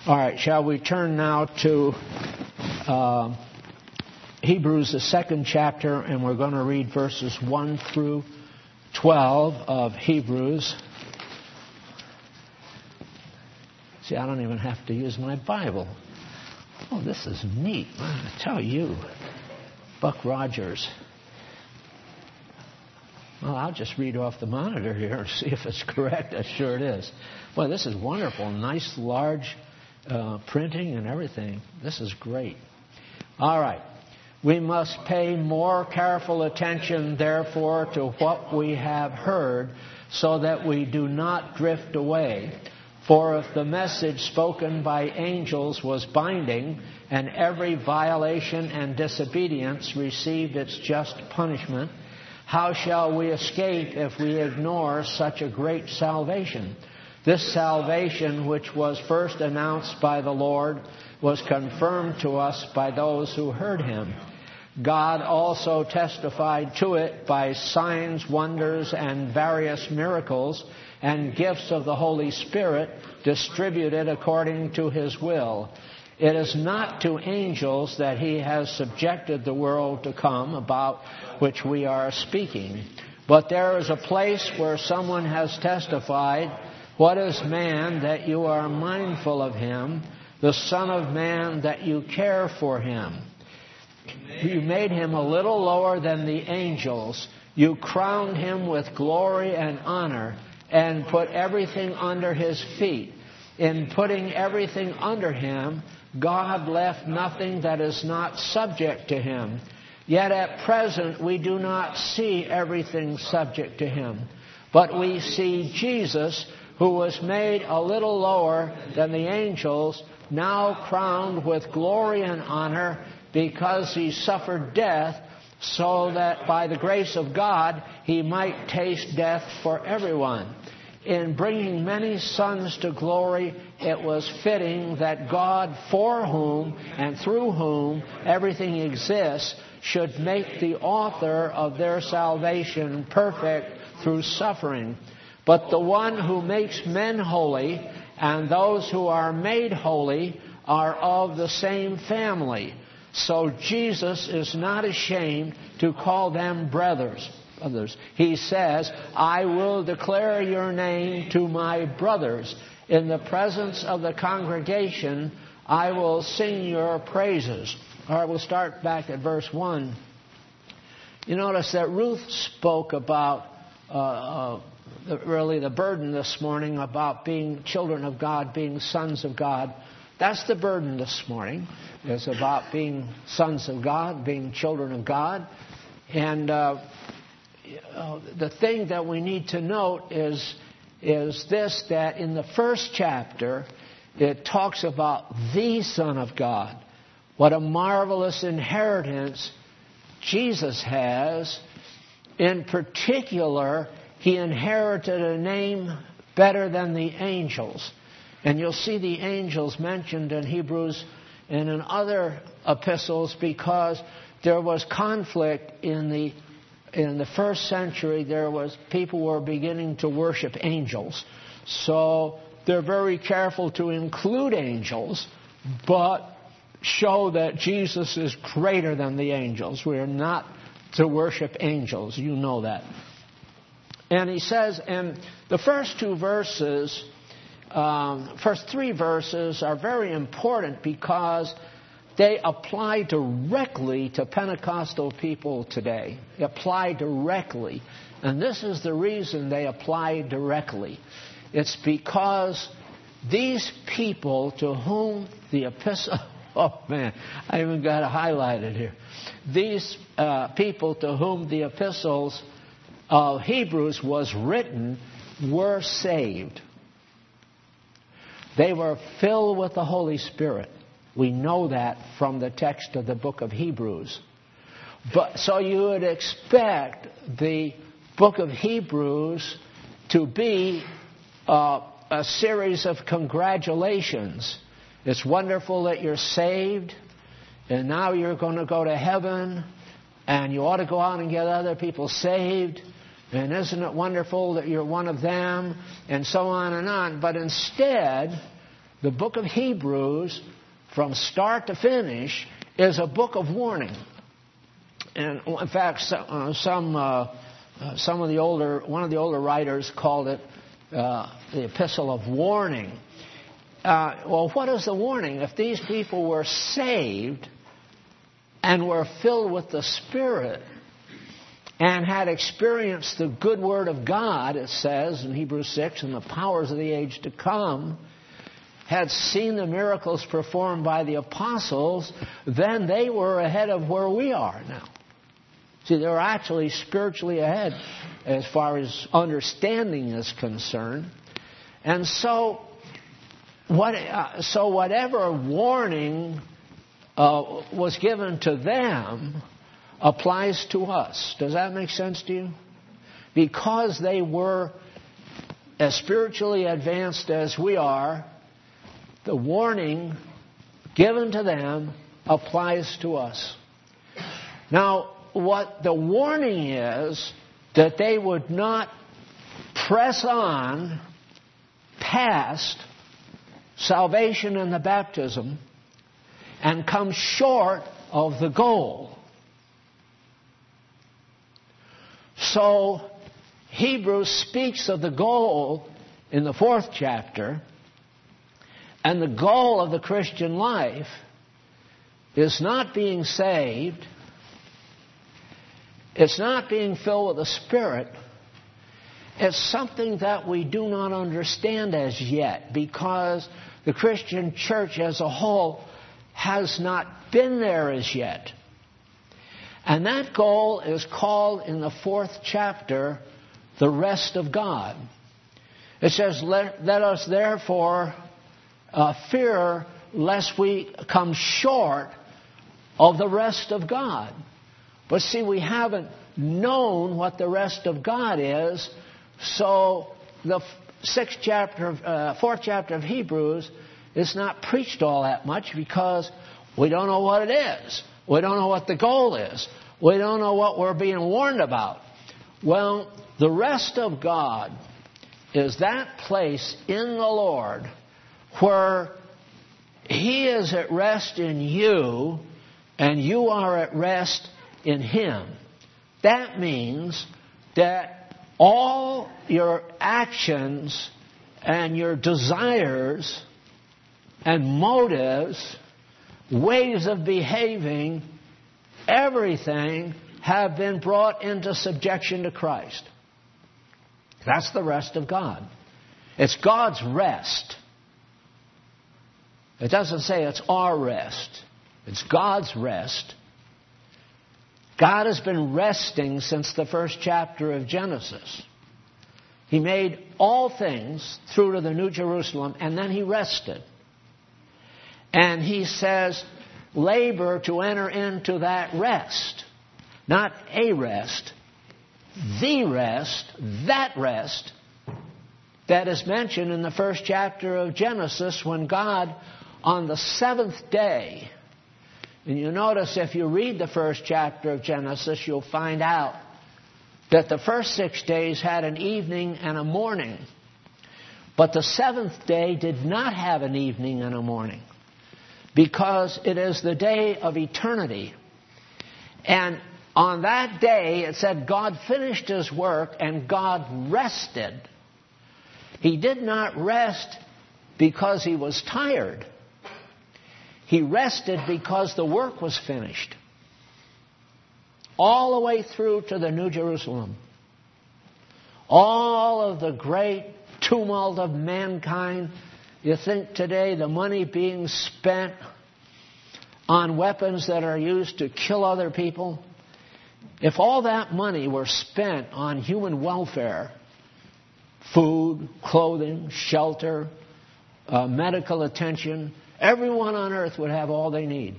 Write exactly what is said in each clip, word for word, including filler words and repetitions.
All right, shall we turn now to uh, Hebrews, the second chapter, and we're going to read verses one through twelve of Hebrews. See, I don't even have to use my Bible. Oh, this is neat. I tell you, Buck Rogers. Well, I'll just read off the monitor here and see if it's correct. I'm sure it is. Boy, this is wonderful. Nice, large uh, printing and everything. This is great. All right. We must pay more careful attention, therefore, to what we have heard, so that we do not drift away. For if the message spoken by angels was binding, and every violation and disobedience received its just punishment, how shall we escape if we ignore such a great salvation? This salvation, which was first announced by the Lord, was confirmed to us by those who heard him. God also testified to it by signs, wonders, and various miracles and gifts of the Holy Spirit distributed according to his will. It is not to angels that he has subjected the world to come, about which we are speaking. But there is a place where someone has testified, "What is man that you are mindful of him, the Son of Man that you care for him? You made him a little lower than the angels. You crowned him with glory and honor and put everything under his feet. In putting everything under him, God left nothing that is not subject to him. Yet at present we do not see everything subject to him. But we see Jesus, who was made a little lower than the angels, now crowned with glory and honor, because he suffered death, so that by the grace of God he might taste death for everyone. In bringing many sons to glory, it was fitting that God, for whom and through whom everything exists, should make the author of their salvation perfect through suffering. But the one who makes men holy and those who are made holy are of the same family. So Jesus is not ashamed to call them brothers. Others. He says, "I will declare your name to my brothers. In the presence of the congregation, I will sing your praises." All right, we'll start back at verse one. You notice that Ruth spoke about uh, uh, the, really the burden this morning about being children of God, being sons of God. That's the burden this morning. It's about being sons of God, being children of God. And uh, uh, the thing that we need to note is, is this, that in the first chapter, it talks about the Son of God. What a marvelous inheritance Jesus has. In particular, he inherited a name better than the angels. And you'll see the angels mentioned in Hebrews and in other epistles, because there was conflict in the in the first century. There was people were beginning to worship angels. So they're very careful to include angels, but show that Jesus is greater than the angels. We are not to worship angels. You know that. And he says, and the first two verses, um, first three verses are very important because they apply directly to Pentecostal people today. They apply directly. And this is the reason they apply directly. It's because these people to whom the epistle... Oh, man, I even got it highlighted here. These uh, people to whom the epistles of Hebrews was written were saved. They were filled with the Holy Spirit. We know that from the text of the book of Hebrews. But so you would expect the book of Hebrews to be uh, a series of congratulations. It's wonderful that you're saved, and now you're going to go to heaven, and you ought to go out and get other people saved, and isn't it wonderful that you're one of them, and so on and on. But instead, the book of Hebrews, from start to finish, is a book of warning. And in fact, some some, uh, some of the older one of the older writers called it uh, the epistle of warning. Uh, well, what is the warning? If these people were saved and were filled with the Spirit and had experienced the good word of God, it says in Hebrews six, and the powers of the age to come, had seen the miracles performed by the apostles, then they were ahead of where we are now. See, they're actually spiritually ahead as far as understanding is concerned. And so, what, uh, so whatever warning uh, was given to them applies to us. Does that make sense to you? Because they were as spiritually advanced as we are, the warning given to them applies to us. Now, what the warning is, that they would not press on past salvation and the baptism and come short of the goal. So, Hebrews speaks of the goal in the fourth chapter. And the goal of the Christian life is not being saved. It's not being filled with the Spirit. It's something that we do not understand as yet, because the Christian church as a whole has not been there as yet. And that goal is called in the fourth chapter, the rest of God. It says, let, let us therefore Uh, fear lest we come short of the rest of God. But see, we haven't known what the rest of God is, so the sixth chapter, of, uh, fourth chapter of Hebrews is not preached all that much because we don't know what it is. We don't know what the goal is. We don't know what we're being warned about. Well, the rest of God is that place in the Lord where He is at rest in you and you are at rest in Him. That means that all your actions and your desires and motives, ways of behaving, everything have been brought into subjection to Christ. That's the rest of God. It's God's rest. It doesn't say it's our rest. It's God's rest. God has been resting since the first chapter of Genesis. He made all things through to the New Jerusalem, and then He rested. And He says, labor to enter into that rest. Not a rest. The rest, that rest, that is mentioned in the first chapter of Genesis when God, on the seventh day, and you notice if you read the first chapter of Genesis, you'll find out that the first six days had an evening and a morning. But the seventh day did not have an evening and a morning, because it is the day of eternity. And on that day, it said God finished His work and God rested. He did not rest because He was tired. He rested because the work was finished. All the way through to the New Jerusalem. All of the great tumult of mankind. You think today the money being spent on weapons that are used to kill other people? If all that money were spent on human welfare, food, clothing, shelter, uh, medical attention, everyone on earth would have all they need.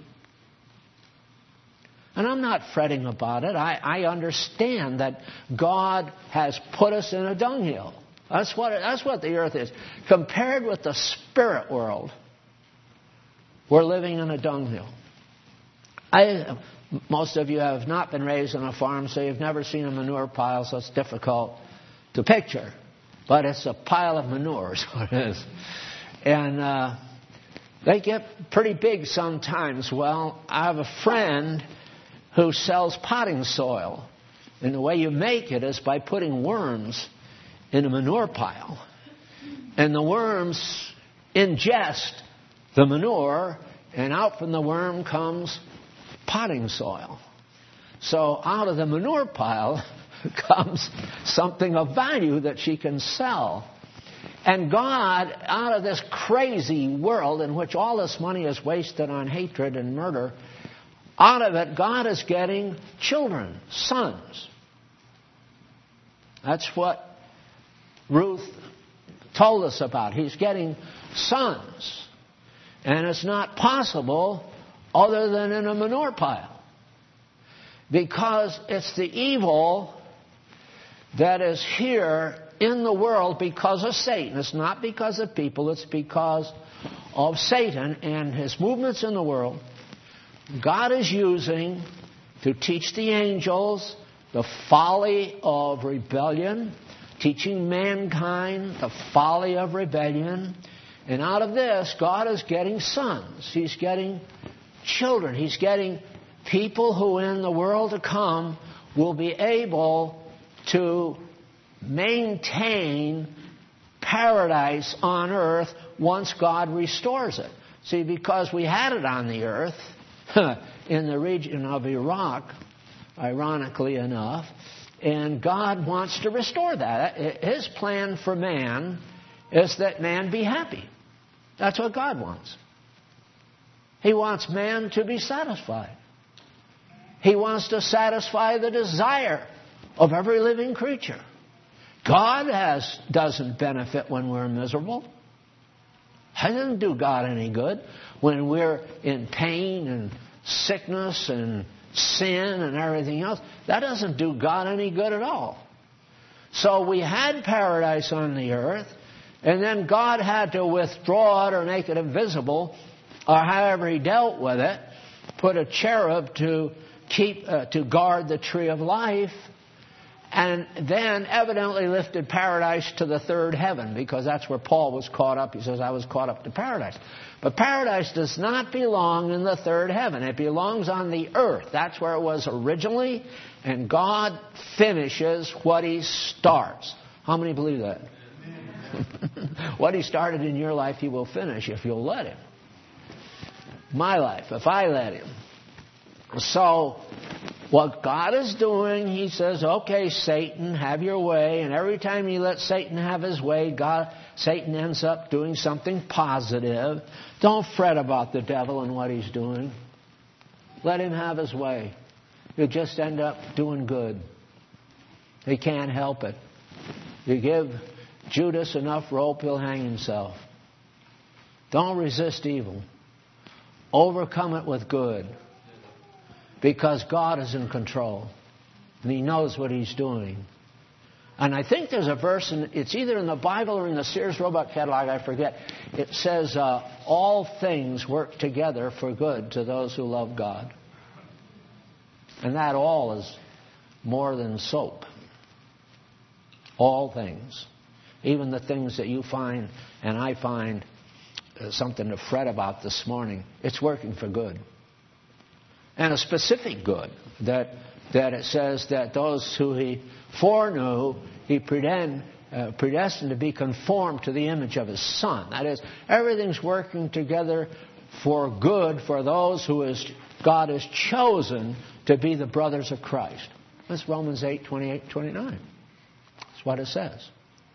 And I'm not fretting about it. I, I understand that God has put us in a dunghill. That's what, that's what the earth is. Compared with the spirit world, we're living in a dunghill. I, most of you have not been raised on a farm, so you've never seen a manure pile, so it's difficult to picture. But it's a pile of manure is what it is. And uh, They get pretty big sometimes. Well, I have a friend who sells potting soil. And the way you make it is by putting worms in a manure pile. And the worms ingest the manure, and out from the worm comes potting soil. So out of the manure pile comes something of value that she can sell. And God, out of this crazy world in which all this money is wasted on hatred and murder, out of it, God is getting children, sons. That's what Ruth told us about. He's getting sons. And it's not possible other than in a manure pile. Because it's the evil that is here in the world because of Satan. It's not because of people. It's because of Satan and his movements in the world. God is using to teach the angels the folly of rebellion, teaching mankind the folly of rebellion. And out of this, God is getting sons. He's getting children. He's getting people who in the world to come will be able to maintain paradise on earth once God restores it. See, because we had it on the earth in the region of Iraq, ironically enough, and God wants to restore that. His plan for man is that man be happy. That's what God wants. He wants man to be satisfied. He wants to satisfy the desire of every living creature. God has, doesn't benefit when we're miserable. It doesn't do God any good when we're in pain and sickness and sin and everything else. That doesn't do God any good at all. So we had paradise on the earth, and then God had to withdraw it or make it invisible, or however He dealt with it, put a cherub to keep uh, to guard the tree of life, and then evidently lifted paradise to the third heaven, because that's where Paul was caught up. He says, I was caught up to paradise. But paradise does not belong in the third heaven. It belongs on the earth. That's where it was originally, and God finishes what He starts. How many believe that? What He started in your life, He will finish if you'll let Him. My life, if I let Him. So, what God is doing, He says, okay, Satan, have your way. And every time you let Satan have his way, God, Satan ends up doing something positive. Don't fret about the devil and what he's doing. Let him have his way. You'll just end up doing good. He can't help it. You give Judas enough rope, he'll hang himself. Don't resist evil. Overcome it with good. Because God is in control. And He knows what He's doing. And I think there's a verse, in, it's either in the Bible or in the Sears Roebuck catalog, I forget. It says, uh, all things work together for good to those who love God. And that all is more than soap. All things. Even the things that you find and I find uh, something to fret about this morning, it's working for good. And a specific good, that that it says that those who He foreknew, He predestined, uh, predestined to be conformed to the image of His Son. That is, everything's working together for good for those who is, God has chosen to be the brothers of Christ. That's Romans eight, twenty-eight, twenty-nine. That's what it says.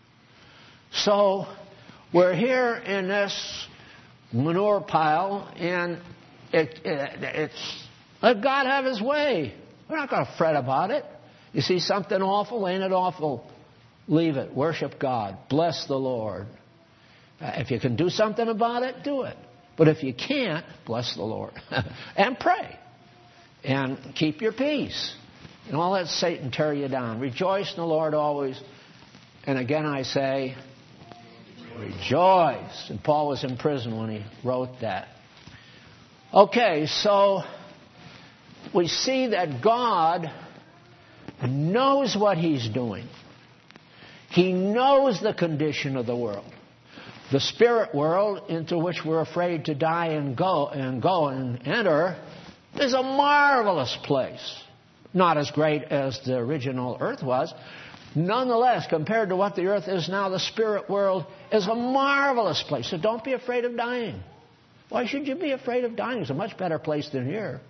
So, we're here in this manure pile, and it, it, it's... Let God have His way. We're not going to fret about it. You see something awful? Ain't it awful? Leave it. Worship God. Bless the Lord. Uh, if you can do something about it, do it. But if you can't, bless the Lord. And pray. And keep your peace. And all let Satan tear you down. Rejoice in the Lord always. And again I say, rejoice. And Paul was in prison when he wrote that. Okay, so we see that God knows what He's doing. He knows the condition of the world. The spirit world into which we're afraid to die and go and go and enter is a marvelous place. Not as great as the original earth was. Nonetheless, compared to what the earth is now, the spirit world is a marvelous place. So don't be afraid of dying. Why should you be afraid of dying? It's a much better place than here.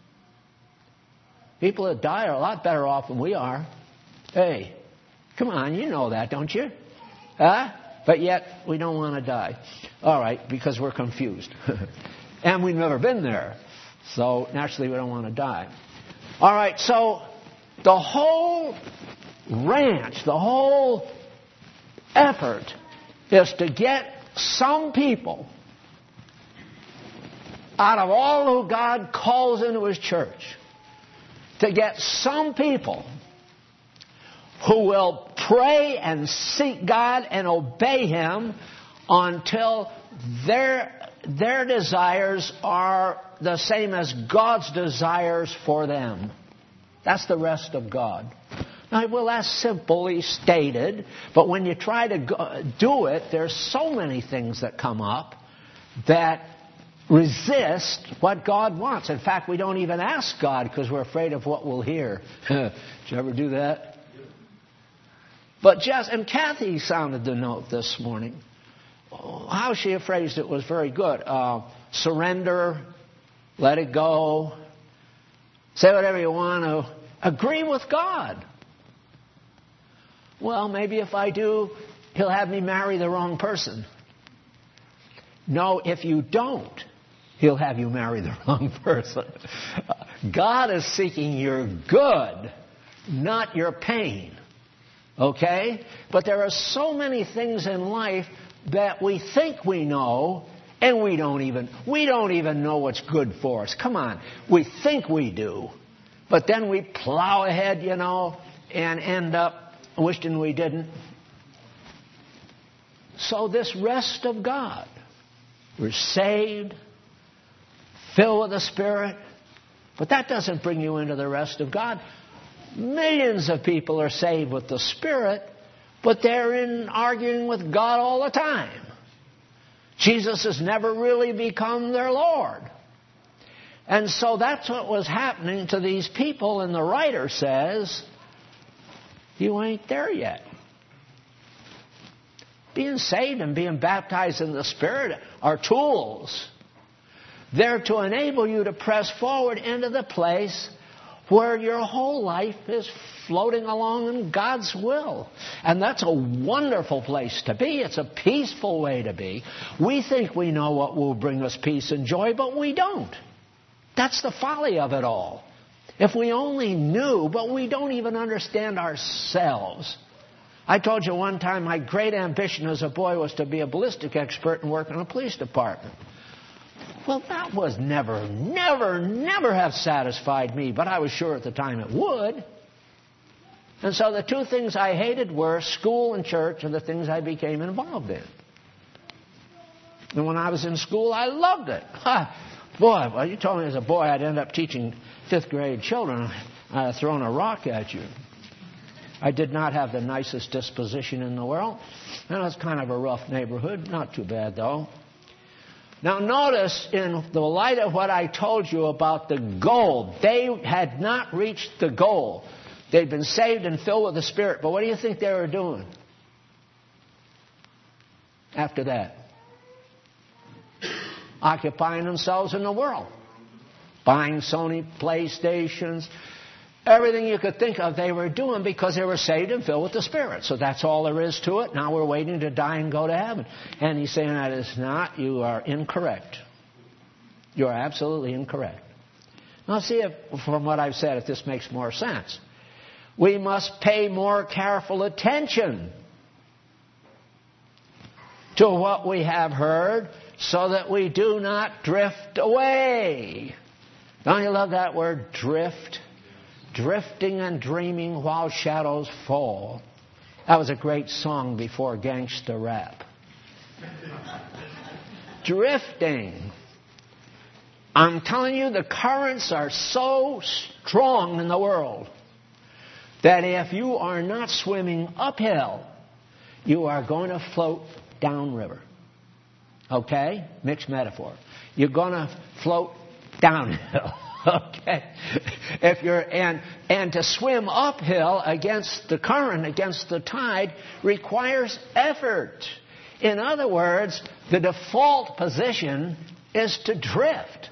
People that die are a lot better off than we are. Hey, come on, you know that, don't you? Huh? But yet, we don't want to die. All right, because we're confused. And we've never been there. So, naturally, we don't want to die. All right, so the whole ranch, the whole effort is to get some people out of all who God calls into His church, to get some people who will pray and seek God and obey Him until their, their desires are the same as God's desires for them. That's the rest of God. Now, well, that's simply stated, but when you try to go, do it, there's so many things that come up that resist what God wants. In fact, we don't even ask God because we're afraid of what we'll hear. Did you ever do that? But just, and Kathy sounded the note this morning. How she phrased it was very good. Uh, surrender, let it go, say whatever you want to, agree with God. Well, maybe if I do, He'll have me marry the wrong person. No, if you don't, He'll have you marry the wrong person. God is seeking your good, not your pain. Okay? But there are so many things in life that we think we know, and we don't even we don't even know what's good for us. Come on. We think we do. But then we plow ahead, you know, and end up wishing we didn't. So this rest of God, we're saved, filled with the Spirit, but that doesn't bring you into the rest of God. Millions of people are saved with the Spirit, but they're in arguing with God all the time. Jesus has never really become their Lord. And so that's what was happening to these people, and the writer says, you ain't there yet. Being saved and being baptized in the Spirit are tools. They're to enable you to press forward into the place where your whole life is floating along in God's will. And that's a wonderful place to be. It's a peaceful way to be. We think we know what will bring us peace and joy, but we don't. That's the folly of it all. If we only knew, but we don't even understand ourselves. I told you one time my great ambition as a boy was to be a ballistic expert and work in a police department. Well, that was never, never, never have satisfied me, but I was sure at the time it would. And so the two things I hated were school and church, and the things I became involved in. And when I was in school, I loved it. Ha! Boy, well, you told me as a boy I'd end up teaching fifth grade children. I'd have thrown a rock at you. I did not have the nicest disposition in the world. And it was kind of a rough neighborhood. Not too bad, though. Now notice, in the light of what I told you about the goal, they had not reached the goal. They'd been saved and filled with the Spirit. But what do you think they were doing after that? Occupying themselves in the world. Buying Sony PlayStations. Everything you could think of they were doing because they were saved and filled with the Spirit. So that's all there is to it. Now we're waiting to die and go to heaven. And he's saying that is not. You are incorrect. You are absolutely incorrect. Now see if, from what I've said, if this makes more sense. We must pay more careful attention to what we have heard so that we do not drift away. Don't you love that word, drift? Drifting and dreaming while shadows fall. That was a great song before gangster rap. Drifting. I'm telling you, the currents are so strong in the world that if you are not swimming uphill, you are going to float downriver. Okay? Mixed metaphor. You're going to float downhill. Okay? If you're and and to swim uphill against the current, against the tide, requires effort. In other words, the default position is to drift.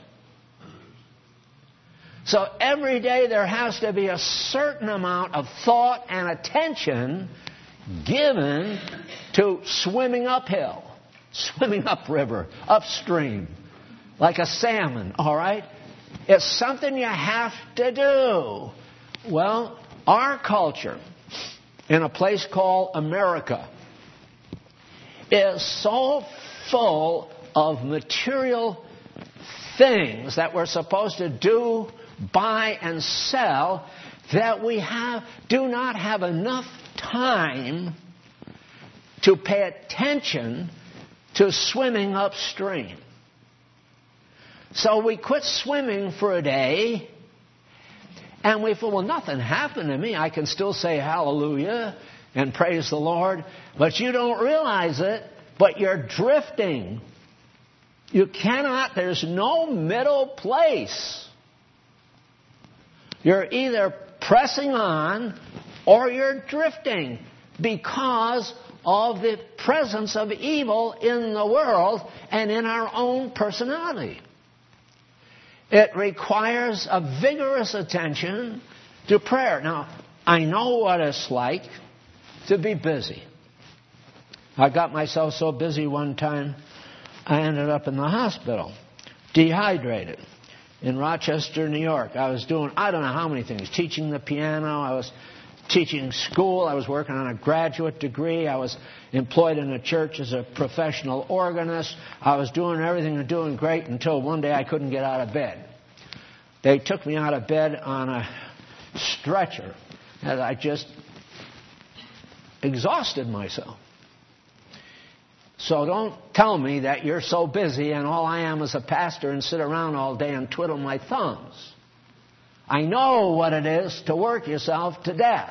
So every day there has to be a certain amount of thought and attention given to swimming uphill, swimming upriver, upstream, like a salmon, all right? It's something you have to do. Well, our culture, in a place called America, is so full of material things that we're supposed to do, buy, and sell that we have do not have enough time to pay attention to swimming upstream. So we quit swimming for a day, and we feel, well, nothing happened to me. I can still say hallelujah and praise the Lord, but you don't realize it, but you're drifting. You cannot, there's no middle place. You're either pressing on or you're drifting because of the presence of evil in the world and in our own personality. It requires a vigorous attention to prayer. Now, I know what it's like to be busy. I got myself so busy one time, I ended up in the hospital, dehydrated, in Rochester, New York. I was doing, I don't know how many things, teaching the piano, I was teaching school, I was working on a graduate degree, I was employed in a church as a professional organist, I was doing everything and doing great until one day I couldn't get out of bed. They took me out of bed on a stretcher, and I just exhausted myself. So don't tell me that you're so busy and all I am is a pastor and sit around all day and twiddle my thumbs. I know what it is to work yourself to death.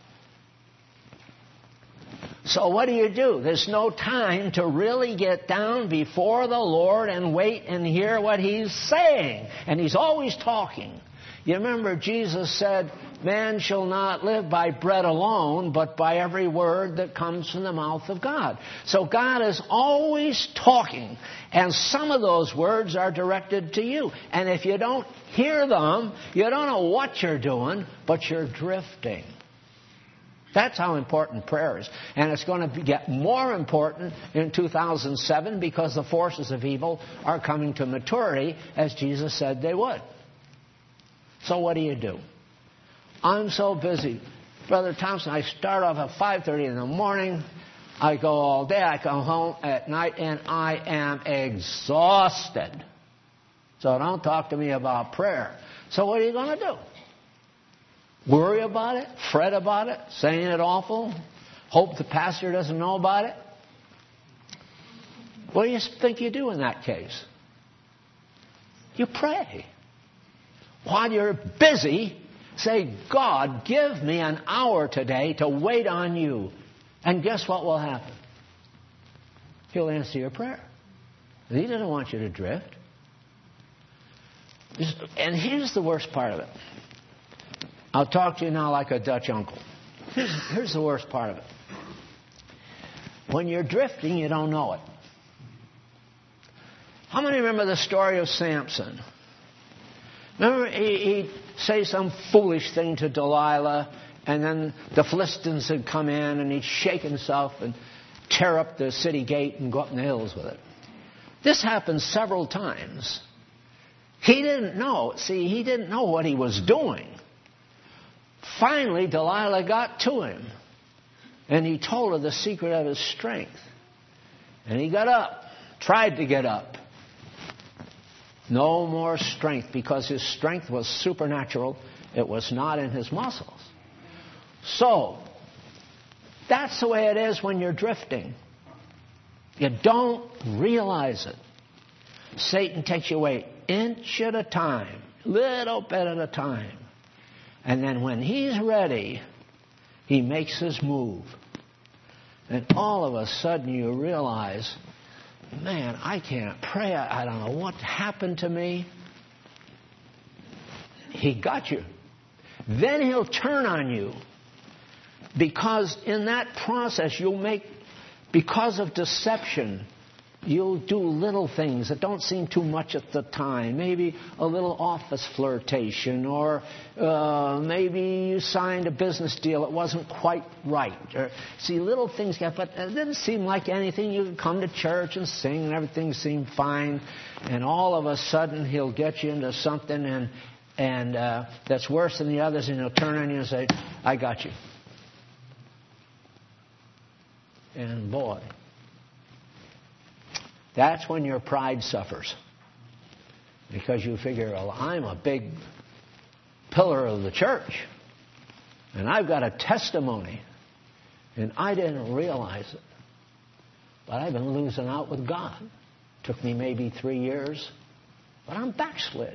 So what do you do? There's no time to really get down before the Lord and wait and hear what He's saying. And He's always talking. You remember Jesus said, man shall not live by bread alone, but by every word that comes from the mouth of God. So God is always talking, and some of those words are directed to you. And if you don't hear them, you don't know what you're doing, but you're drifting. That's how important prayer is. And it's going to get more important in two thousand seven because the forces of evil are coming to maturity, as Jesus said they would. So what do you do? I'm so busy. Brother Thompson, I start off at five thirty in the morning. I go all day. I come home at night, and I am exhausted. So don't talk to me about prayer. So what are you going to do? Worry about it? Fret about it? Saying it awful? Hope the pastor doesn't know about it? What do you think you do in that case? You pray. While you're busy, say, God, give me an hour today to wait on you. And guess what will happen? He'll answer your prayer. He doesn't want you to drift. And here's the worst part of it. I'll talk to you now like a Dutch uncle. Here's, here's the worst part of it. When you're drifting, you don't know it. How many remember the story of Samson? Remember, he, he'd say some foolish thing to Delilah, and then the Philistines would come in, and he'd shake himself and tear up the city gate and go up in the hills with it. This happened several times. He didn't know. See, he didn't know what he was doing. Finally, Delilah got to him, and he told her the secret of his strength. And he got up, tried to get up. No more strength, because his strength was supernatural. It was not in his muscles. So, that's the way it is when you're drifting. You don't realize it. Satan takes you away inch at a time, little bit at a time. And then when he's ready, he makes his move. And all of a sudden you realize man, I can't pray. I, I don't know what happened to me. He got you. Then he'll turn on you. Because in that process, you'll make, because of deception, you'll do little things that don't seem too much at the time. Maybe a little office flirtation, or uh, maybe you signed a business deal that wasn't quite right. Or, see, little things, but it didn't seem like anything. You could come to church and sing, and everything seemed fine. And all of a sudden, he'll get you into something and and uh, that's worse than the others, and he'll turn on you and say, I got you. And boy, that's when your pride suffers. Because you figure, well, I'm a big pillar of the church. And I've got a testimony. And I didn't realize it. But I've been losing out with God. Took me maybe three years. But I'm backslid.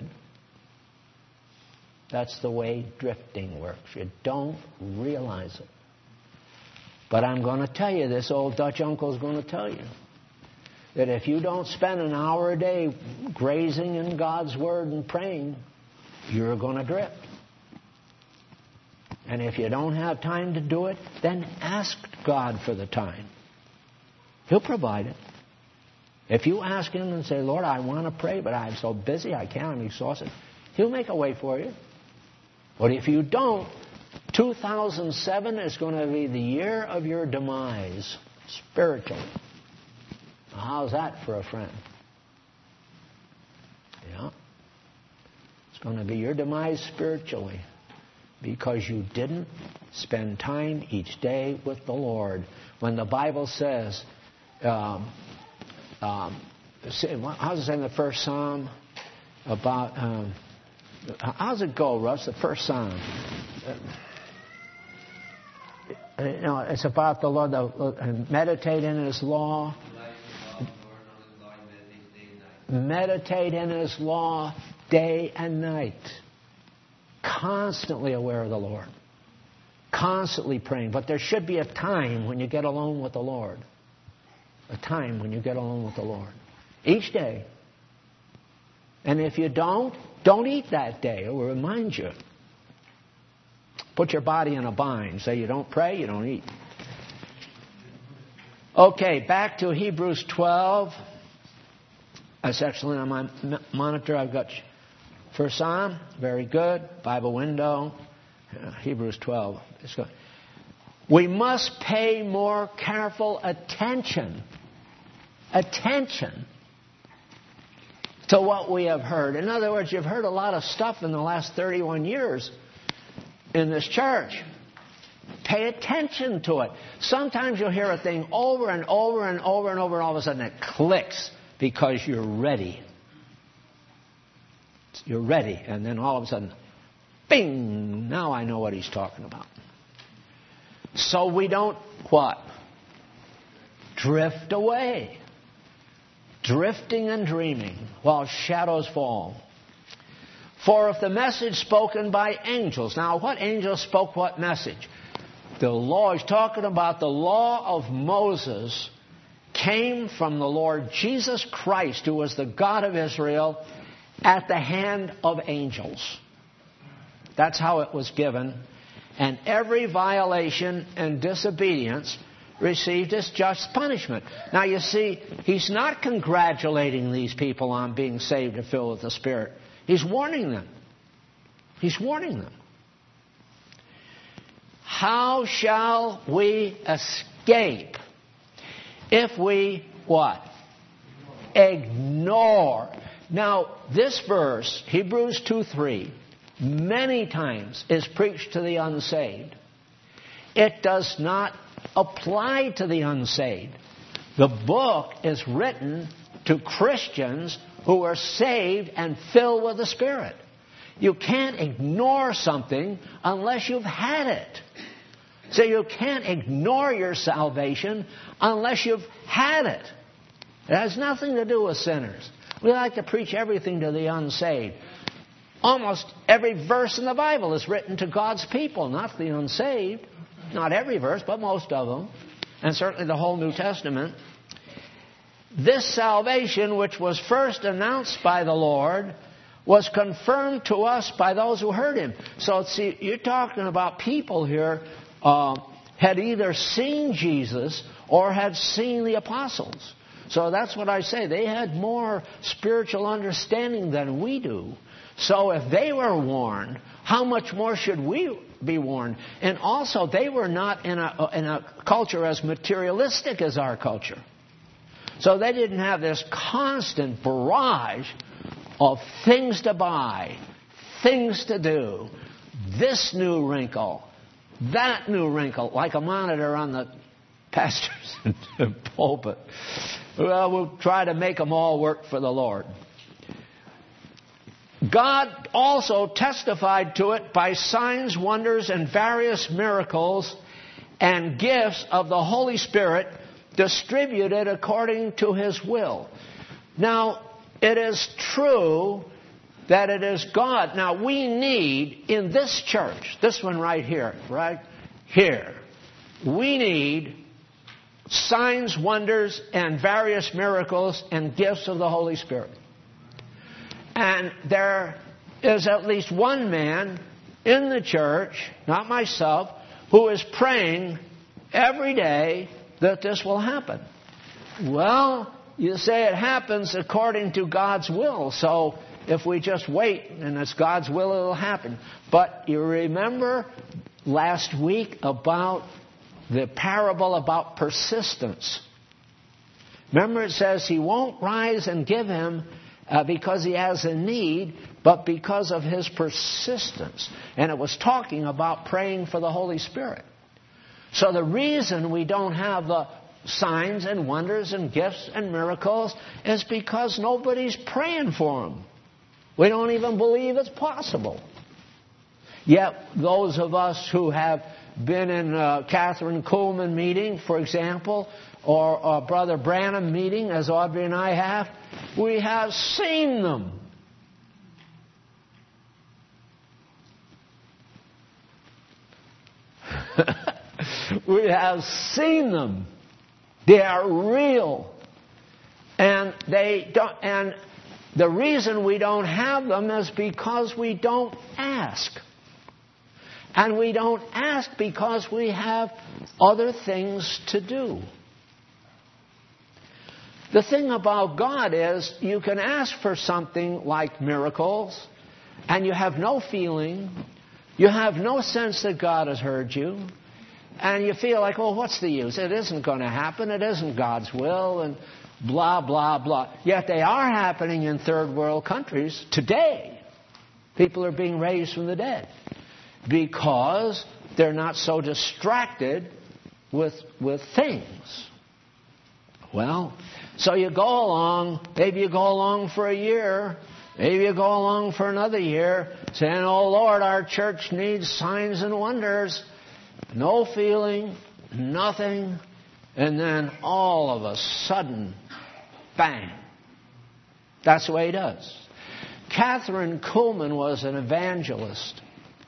That's the way drifting works. You don't realize it. But I'm going to tell you, this old Dutch uncle is going to tell you, that if you don't spend an hour a day grazing in God's Word and praying, you're going to drift. And if you don't have time to do it, then ask God for the time. He'll provide it. If you ask Him and say, Lord, I want to pray, but I'm so busy, I can't, I'm exhausted, He'll make a way for you. But if you don't, two thousand seven is going to be the year of your demise, spiritually. Now, how's that for a friend? Yeah. It's going to be your demise spiritually because you didn't spend time each day with the Lord. When the Bible says, um, um, how's it say in the first Psalm about... Um, How's it go, Russ? The first Psalm. Uh, you know, it's about the Lord. The, uh, meditate in His law. Meditate in His law day and night. Constantly aware of the Lord. Constantly praying. But there should be a time when you get alone with the Lord. A time when you get alone with the Lord. Each day. And if you don't, don't eat that day. It will remind you. Put your body in a bind. Say you don't pray, you don't eat. Okay, back to Hebrews twelve. That's excellent on my monitor. I've got First Psalm. Very good. Bible window. Uh, Hebrews twelve. It's good. We must pay more careful attention. Attention. To what we have heard. In other words, you've heard a lot of stuff in the last thirty-one years in this church. Pay attention to it. Sometimes you'll hear a thing over and over and over and over, and all of a sudden it clicks because you're ready. You're ready. And then all of a sudden, bing, now I know what he's talking about. So we don't, what? Drift away. Drifting and dreaming while shadows fall. For if the message spoken by angels... Now, what angels spoke what message? The law, he's talking about the law of Moses came from the Lord Jesus Christ, who was the God of Israel, at the hand of angels. That's how it was given. And every violation and disobedience received his just punishment. Now you see, he's not congratulating these people on being saved and filled with the Spirit. He's warning them. He's warning them. How shall we escape if we, what? Ignore. Now, this verse, Hebrews two three, many times is preached to the unsaved. It does not apply to the unsaved. The book is written to Christians who are saved and filled with the Spirit. You can't ignore something unless you've had it. So you can't ignore your salvation unless you've had it. It has nothing to do with sinners. We like to preach everything to the unsaved. Almost every verse in the Bible is written to God's people, not the unsaved. Not every verse, but most of them. And certainly the whole New Testament. this salvation, which was first announced by the Lord, was confirmed to us by those who heard Him. So, see, you're talking about people here uh, had either seen Jesus or had seen the apostles. So that's what I say. They had more spiritual understanding than we do. So if they were warned, how much more should we be warned? And also, they were not in a, in a culture as materialistic as our culture. So they didn't have this constant barrage of things to buy, things to do, this new wrinkle, that new wrinkle, like a monitor on the pastor's pulpit. Well, we'll try to make them all work for the Lord. God also testified to it by signs, wonders, and various miracles and gifts of the Holy Spirit distributed according to His will. Now, it is true that it is God. Now, we need, in this church, this one right here, right here, we need signs, wonders, and various miracles and gifts of the Holy Spirit. And there is at least one man in the church, not myself, who is praying every day that this will happen. Well, you say it happens according to God's will. So if we just wait and it's God's will, it will happen. But you remember last week about the parable about persistence. Remember it says He won't rise and give him uh, because he has a need, but because of his persistence. And it was talking about praying for the Holy Spirit. So the reason we don't have the signs and wonders and gifts and miracles is because nobody's praying for them. We don't even believe it's possible. Yet those of us who have been in a Catherine Kuhlman meeting, for example, or a Brother Branham meeting, as Audrey and I have, we have seen them. We have seen them. They are real. And they don't, and the reason we don't have them is because we don't ask. And we don't ask because we have other things to do. The thing about God is you can ask for something like miracles and you have no feeling, you have no sense that God has heard you, and you feel like, oh, what's the use? It isn't going to happen. It isn't God's will, and blah, blah, blah. Yet they are happening in third world countries today. People are being raised from the dead because they're not so distracted with, with things. Well, so you go along, maybe you go along for a year, maybe you go along for another year, saying, oh, Lord, our church needs signs and wonders. No feeling, nothing, and then all of a sudden, bang. That's the way He does. Catherine Kuhlman was an evangelist.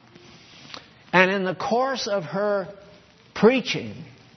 And in the course of her preaching,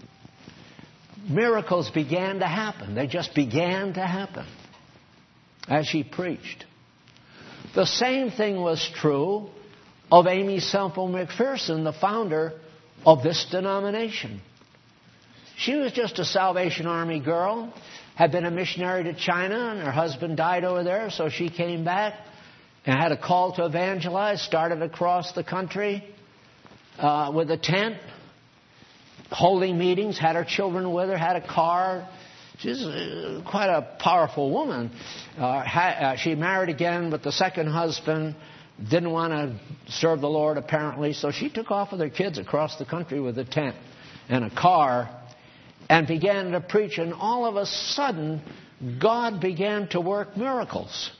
miracles began to happen. They just began to happen as she preached. The same thing was true of Amy Semple McPherson, the founder of this denomination. She was just a Salvation Army girl, had been a missionary to China, and her husband died over there, so she came back and had a call to evangelize, started across the country uh, with a tent, holding meetings, had her children with her, had a car. She's uh, quite a powerful woman. Uh, ha- uh, she married again, but the second husband didn't want to serve the Lord, apparently, so she took off with her kids across the country with a tent and a car and began to preach. And all of a sudden, God began to work miracles.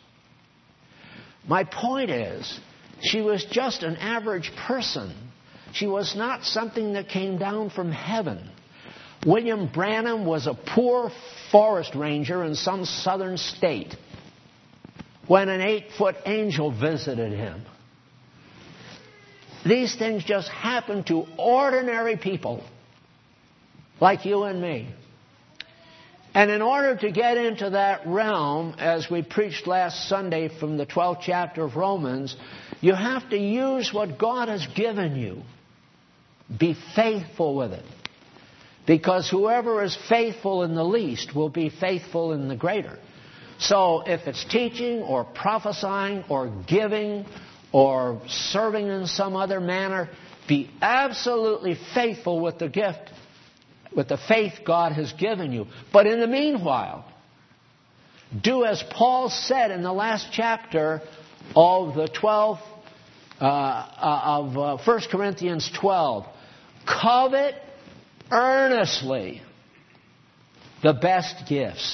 My point is, she was just an average person. She was not something that came down from heaven. William Branham was a poor forest ranger in some southern state when an eight-foot angel visited him. These things just happen to ordinary people like you and me. And in order to get into that realm, as we preached last Sunday from the twelfth chapter of Romans, you have to use what God has given you. Be faithful with it. Because whoever is faithful in the least will be faithful in the greater. So if it's teaching or prophesying or giving or serving in some other manner, be absolutely faithful with the gift, with the faith God has given you. But in the meanwhile, do as Paul said in the last chapter of the twelfth uh, of uh, First Corinthians twelve. Covet earnestly the best gifts.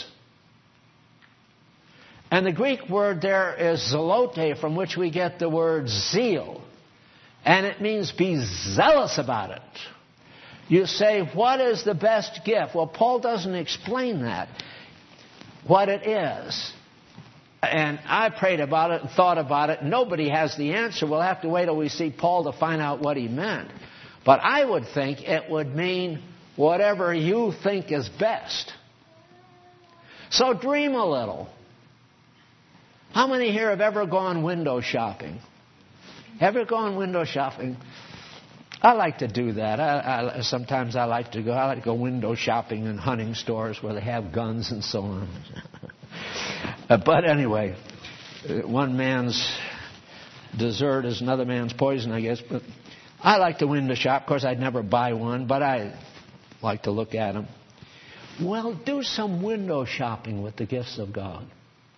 And the Greek word there is zelote, from which we get the word zeal. And it means be zealous about it. You say, what is the best gift? Well, Paul doesn't explain that, what it is. And I prayed about it and thought about it. Nobody has the answer. We'll have to wait till we see Paul to find out what he meant. But I would think it would mean whatever you think is best. So dream a little. How many here have ever gone window shopping? Ever gone window shopping? I like to do that. I, I, sometimes I like to go. I like to go window shopping in hunting stores where they have guns and so on. But anyway, one man's dessert is another man's poison, I guess. But I like to window shop. Of course, I'd never buy one, but I like to look at them. Well, do some window shopping with the gifts of God.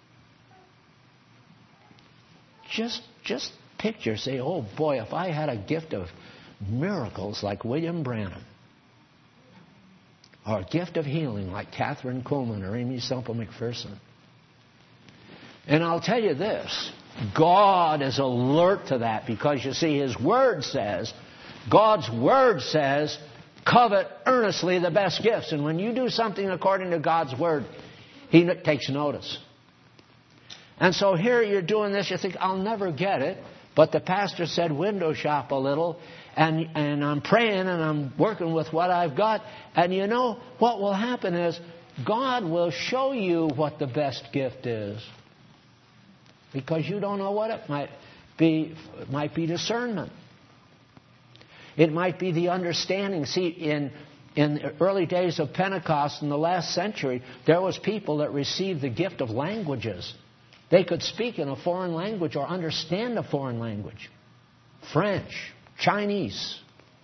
Just, just picture, say, oh boy, if I had a gift of miracles like William Branham, or a gift of healing like Catherine Kuhlman or Amy Semple McPherson. And I'll tell you this, God is alert to that, because you see, His Word says, God's Word says, covet earnestly the best gifts. And when you do something according to God's Word, He takes notice. And so here you're doing this, you think, I'll never get it. But the pastor said window shop a little, and, and I'm praying and I'm working with what I've got. And you know, what will happen is God will show you what the best gift is. Because you don't know what it might be. It might be discernment. It might be the understanding. See, in, in the early days of Pentecost in the last century, there was people that received the gift of languages. They could speak in a foreign language or understand a foreign language. French, Chinese,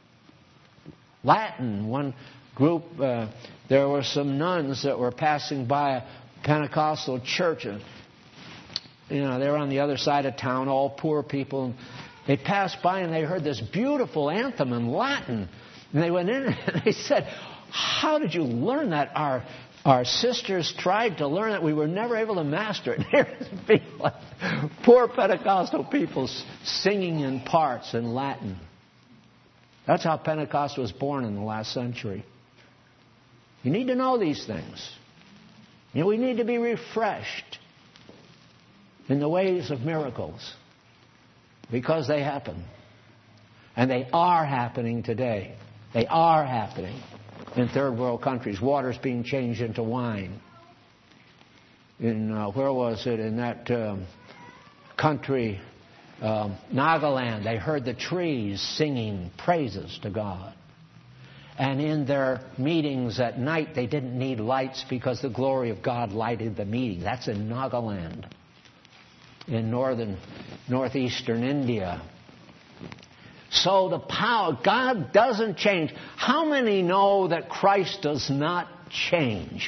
Latin. One group, uh, there were some nuns that were passing by a Pentecostal church. And, you know, they were on the other side of town, all poor people. And they passed by and they heard this beautiful anthem in Latin. And they went in and they said, how did you learn that? Our Our sisters tried to learn it. We were never able to master it. Here's people, poor Pentecostal people singing in parts in Latin. That's how Pentecost was born in the last century. You need to know these things. You know, we need to be refreshed in the ways of miracles, because they happen. And they are happening today. They are happening. In third world countries, water's being changed into wine. In uh, where was it? In that um, country, um, Nagaland, they heard the trees singing praises to God. And in their meetings at night, they didn't need lights because the glory of God lighted the meeting. That's in Nagaland, in northern, northeastern India. So the power, God doesn't change. How many know that Christ does not change?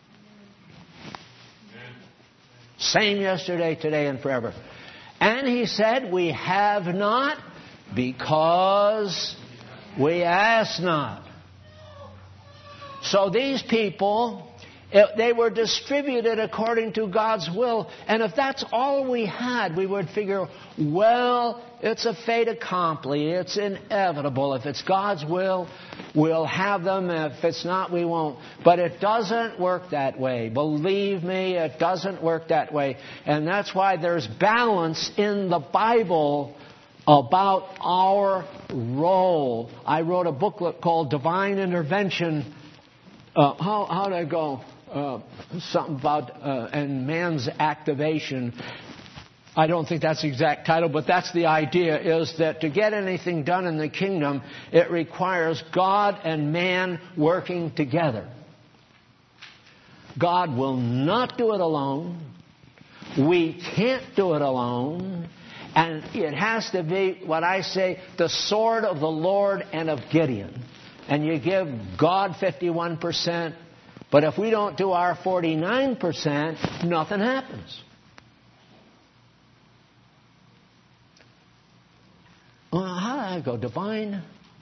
Same yesterday, today, and forever. And He said, we have not because we ask not. So these people, they were distributed according to God's will. And if that's all we had, we would figure, well, it's a fait accompli. It's inevitable. If it's God's will, we'll have them. If it's not, we won't. But it doesn't work that way. Believe me, it doesn't work that way. And that's why there's balance in the Bible about our role. I wrote a booklet called Divine Intervention. Uh, how, how did I go? uh, something about uh, and man's activation. I don't think that's the exact title, but that's the idea, is that to get anything done in the kingdom, it requires God and man working together. God will not do it alone. We can't do it alone. And it has to be, what I say, the sword of the Lord and of Gideon. And you give God fifty-one percent, but if we don't do our forty-nine percent, nothing happens. Well, how did I go? Divine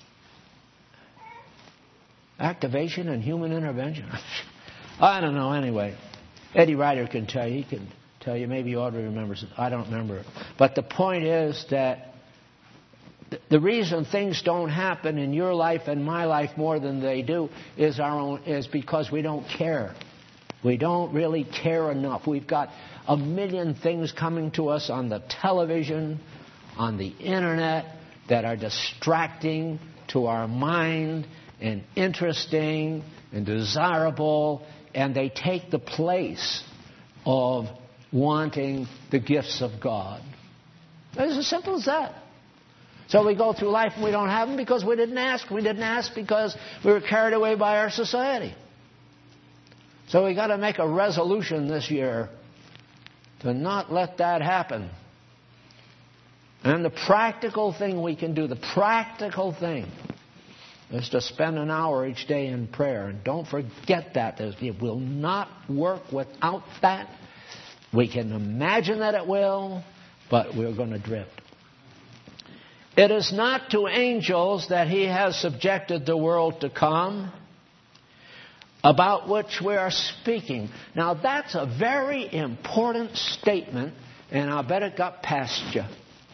activation and human intervention? I don't know. Anyway, Eddie Ryder can tell you. He can tell you. Maybe Audrey remembers it. I don't remember it. But the point is that the reason things don't happen in your life and my life more than they do is our own is because we don't care. We don't really care enough. We've got a million things coming to us on the television, on the internet, that are distracting to our mind and interesting and desirable, and they take the place of wanting the gifts of God. It's as simple as that. So we go through life and we don't have them because we didn't ask. We didn't ask because we were carried away by our society. So we got to make a resolution this year to not let that happen. And the practical thing we can do, the practical thing, is to spend an hour each day in prayer. And don't forget that. It will not work without that. We can imagine that it will, but we're going to drift. It is not to angels that he has subjected the world to come, about which we are speaking. Now, that's a very important statement, and I bet it got past you.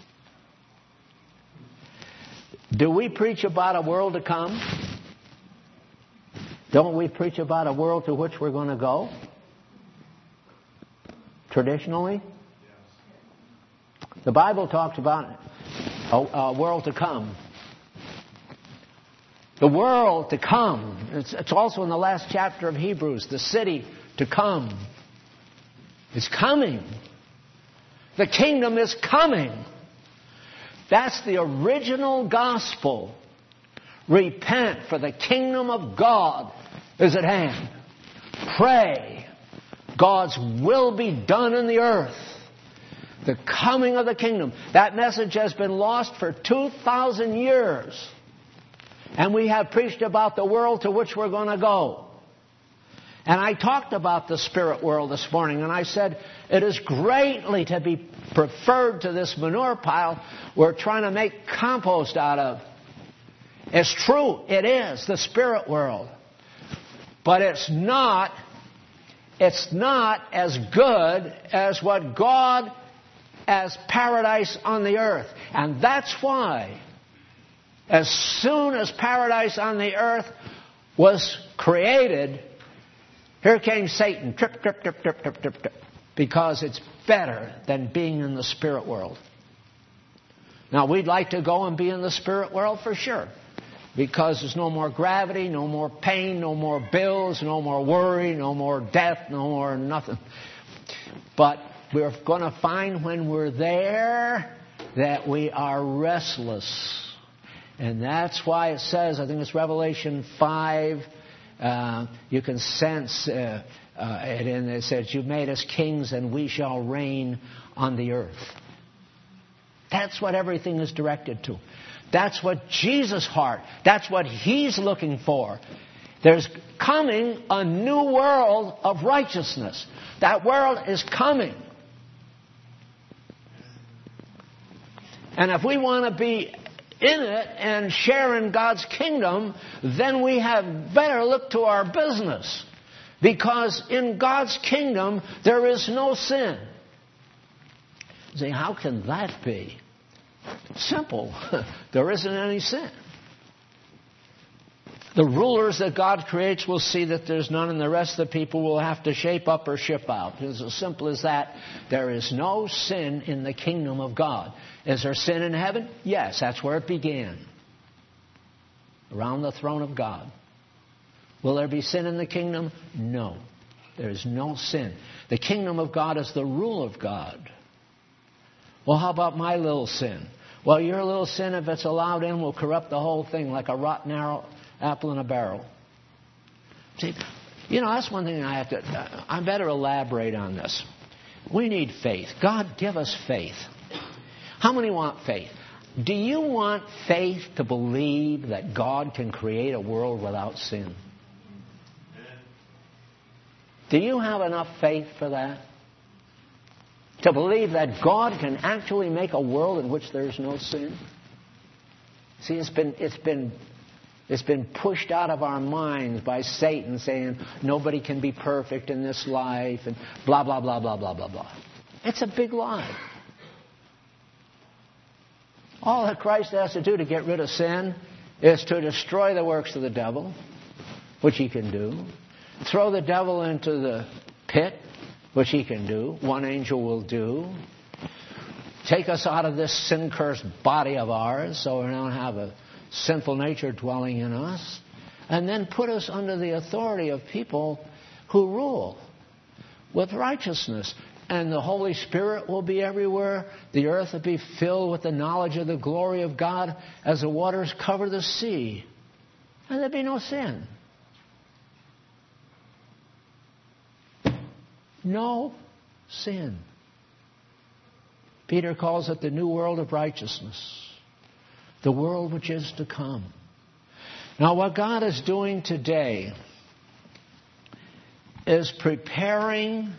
Do we preach about a world to come? Don't we preach about a world to which we're going to go? Traditionally? The Bible talks about a, a world to come. The world to come. It's, it's also in the last chapter of Hebrews. The city to come. It's coming. The kingdom is coming. That's the original gospel. Repent, for the kingdom of God is at hand. Pray. God's will be done in the earth. The coming of the kingdom. That message has been lost for two thousand years. And we have preached about the world to which we're going to go. And I talked about the spirit world this morning, and I said it is greatly to be preferred to this manure pile we're trying to make compost out of. It's true, it is the spirit world. But it's not, it's not as good as what God as paradise on the earth. And that's why, as soon as paradise on the earth was created, here came Satan, trip, trip, trip, trip, trip, trip, trip, because it's better than being in the spirit world. Now, we'd like to go and be in the spirit world for sure, because there's no more gravity, no more pain, no more bills, no more worry, no more death, no more nothing. But we're going to find when we're there that we are restless. And that's why it says, I think it's Revelation five, Uh, you can sense uh, uh, it in it says, "You made us kings, and we shall reign on the earth." That's what everything is directed to. That's what Jesus' heart. That's what He's looking for. There's coming a new world of righteousness. That world is coming. And if we want to be in it and share in God's kingdom, then we have better look to our business. Because in God's kingdom, there is no sin. You say, how can that be? Simple. There isn't any sin. The rulers that God creates will see that there's none, and the rest of the people will have to shape up or ship out. It's as simple as that. There is no sin in the kingdom of God. Is there sin in heaven? Yes, that's where it began. Around the throne of God. Will there be sin in the kingdom? No. There is no sin. The kingdom of God is the rule of God. Well, how about my little sin? Well, your little sin, if it's allowed in, will corrupt the whole thing like a rotten apple in a barrel. See, you know, that's one thing I have to, I better elaborate on this. We need faith. God, give us faith. How many want faith? Do you want faith to believe that God can create a world without sin? Do you have enough faith for that? To believe that God can actually make a world in which there's no sin? See, it's been, it's been, it's been pushed out of our minds by Satan saying nobody can be perfect in this life and blah, blah, blah, blah, blah, blah, blah. It's a big lie. All that Christ has to do to get rid of sin is to destroy the works of the devil, which he can do. Throw the devil into the pit, which he can do. One angel will do. Take us out of this sin-cursed body of ours so we don't have a sinful nature dwelling in us. And then put us under the authority of people who rule with righteousness. And the Holy Spirit will be everywhere. The earth will be filled with the knowledge of the glory of God as the waters cover the sea. And there'll be no sin. No sin. Peter calls it the new world of righteousness. The world which is to come. Now, what God is doing today is preparing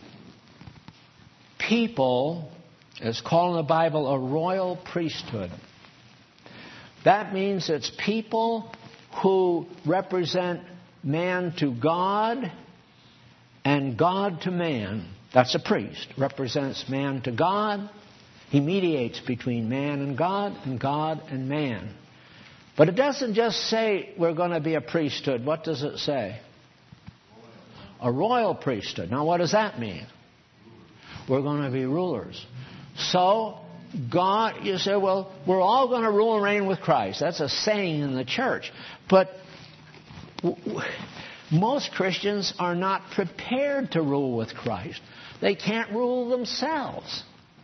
people, it's called in the Bible a royal priesthood. That means it's people who represent man to God and God to man. That's a priest. Represents man to God. He mediates between man and God and God and man. But it doesn't just say we're going to be a priesthood. What does it say? A royal priesthood. Now, what does that mean? We're going to be rulers. So, God, you say, well, we're all going to rule and reign with Christ. That's a saying in the church. But w- w- most Christians are not prepared to rule with Christ. They can't rule themselves.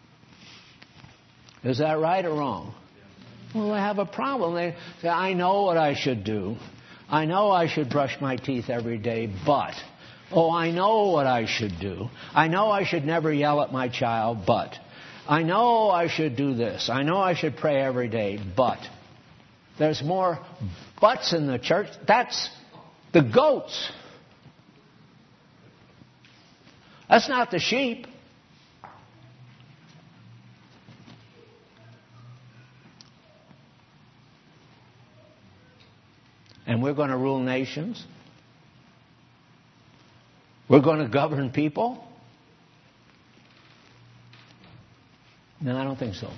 Is that right or wrong? Well, they have a problem. They say, I know what I should do. I know I should brush my teeth every day, but... Oh, I know what I should do. I know I should never yell at my child, but. I know I should do this. I know I should pray every day, but. There's more buts in the church. That's the goats. That's not the sheep. And we're going to rule nations. We're going to govern people? No, I don't think so.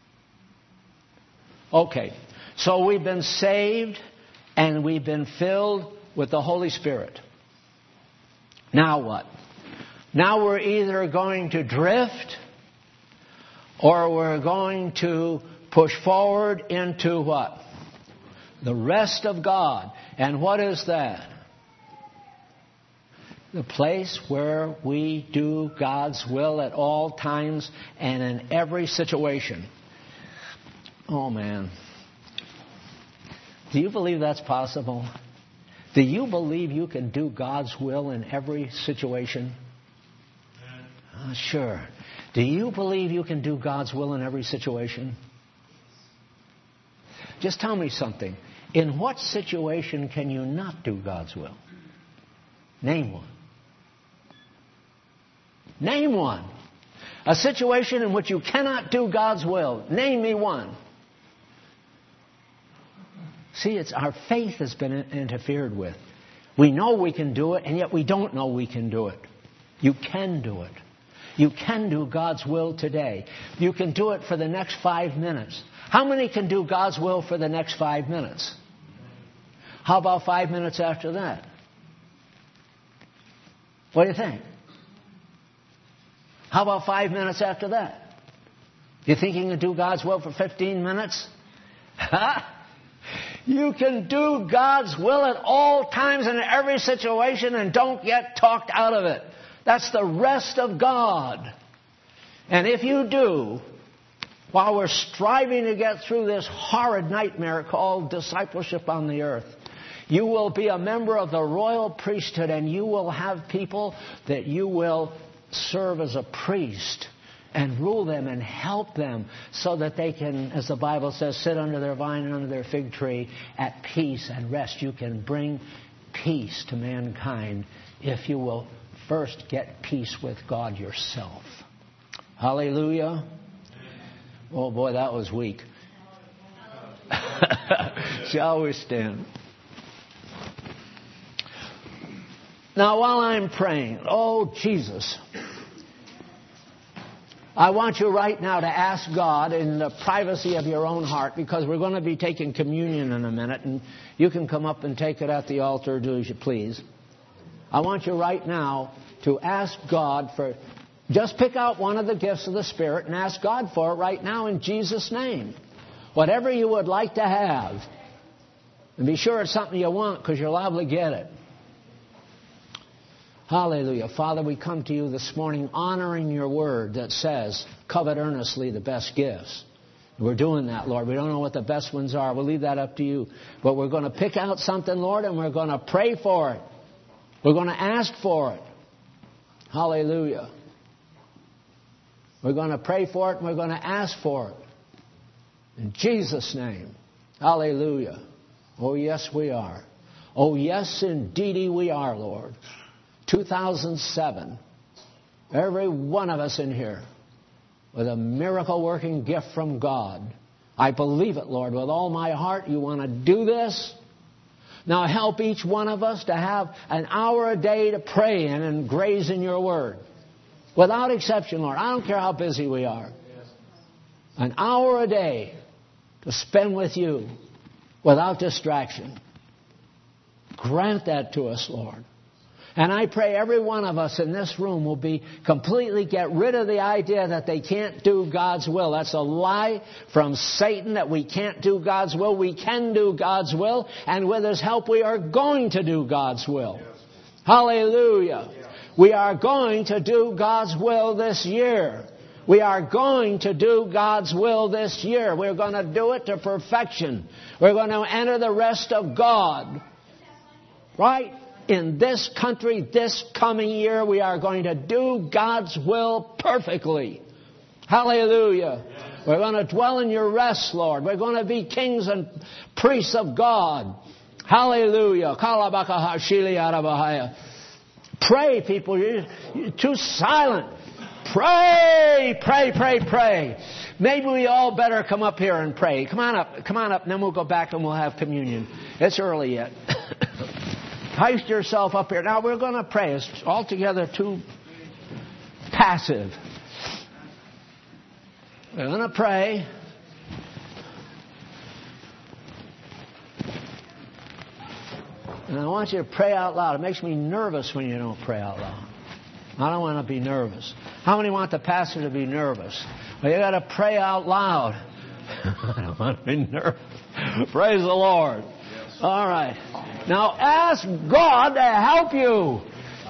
Okay, so we've been saved and we've been filled with the Holy Spirit. Now what? Now we're either going to drift or we're going to push forward into what? The rest of God. And what is that? The place where we do God's will at all times and in every situation. Oh, man. Do you believe that's possible? Do you believe you can do God's will in every situation? Uh, sure. Do you believe you can do God's will in every situation? Just tell me something. In what situation can you not do God's will? Name one. Name one. A situation in which you cannot do God's will. Name me one. See, it's our faith has been interfered with. We know we can do it, and yet we don't know we can do it. You can do it. You can do God's will today. You can do it for the next five minutes. How many can do God's will for the next five minutes? How about five minutes after that? What do you think? How about five minutes after that? You think you can do God's will for fifteen minutes? You can do God's will at all times and in every situation and don't get talked out of it. That's the rest of God. And if you do, while we're striving to get through this horrid nightmare called discipleship on the earth, you will be a member of the royal priesthood, and you will have people that you will serve as a priest and rule them and help them so that they can, as the Bible says, sit under their vine and under their fig tree at peace and rest. You can bring peace to mankind if you will first get peace with God yourself. Hallelujah. Oh boy, that was weak. Shall we stand? Now, while I'm praying, oh, Jesus, I want you right now to ask God in the privacy of your own heart, because we're going to be taking communion in a minute, and you can come up and take it at the altar, do as you please. I want you right now to ask God for, just pick out one of the gifts of the Spirit and ask God for it right now in Jesus' name. Whatever you would like to have. And be sure it's something you want, because you're liable to get it. Hallelujah. Father, we come to you this morning honoring your word that says, covet earnestly the best gifts. We're doing that, Lord. We don't know what the best ones are. We'll leave that up to you. But we're going to pick out something, Lord, and we're going to pray for it. We're going to ask for it. Hallelujah. We're going to pray for it and we're going to ask for it. In Jesus' name. Hallelujah. Oh, yes, we are. Oh, yes, indeedy we are, Lord. two thousand seven. Every one of us in here with a miracle-working gift from God. I believe it, Lord, with all my heart. You want to do this? Now help each one of us to have an hour a day to pray in and graze in your word. Without exception, Lord. I don't care how busy we are. An hour a day to spend with you without distraction. Grant that to us, Lord. And I pray every one of us in this room will be completely get rid of the idea that they can't do God's will. That's a lie from Satan that we can't do God's will. We can do God's will. And with His help, we are going to do God's will. Yes. Hallelujah. Yeah. We are going to do God's will this year. We are going to do God's will this year. We're going to do it to perfection. We're going to enter the rest of God. Right? In this country, this coming year, we are going to do God's will perfectly. Hallelujah. We're going to dwell in your rest, Lord. We're going to be kings and priests of God. Hallelujah. Pray, people. You're too silent. Pray, pray, pray, pray. Maybe we all better come up here and pray. Come on up. Come on up, and then we'll go back and we'll have communion. It's early yet. Heist yourself up here. Now we're going to pray. It's altogether too passive. We're going to pray. And I want you to pray out loud. It makes me nervous when you don't pray out loud. I don't want to be nervous. How many want the pastor to be nervous? Well, you got to pray out loud. I don't want to be nervous. Praise the Lord. All right. Now ask God to help you.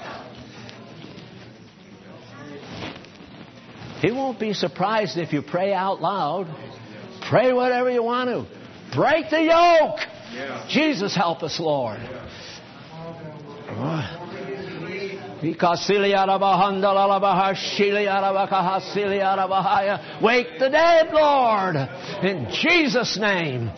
He won't be surprised if you pray out loud. Pray whatever you want to. Break the yoke. Yeah. Jesus, help us, Lord. Yeah. Wake the dead, Lord, in Jesus' name.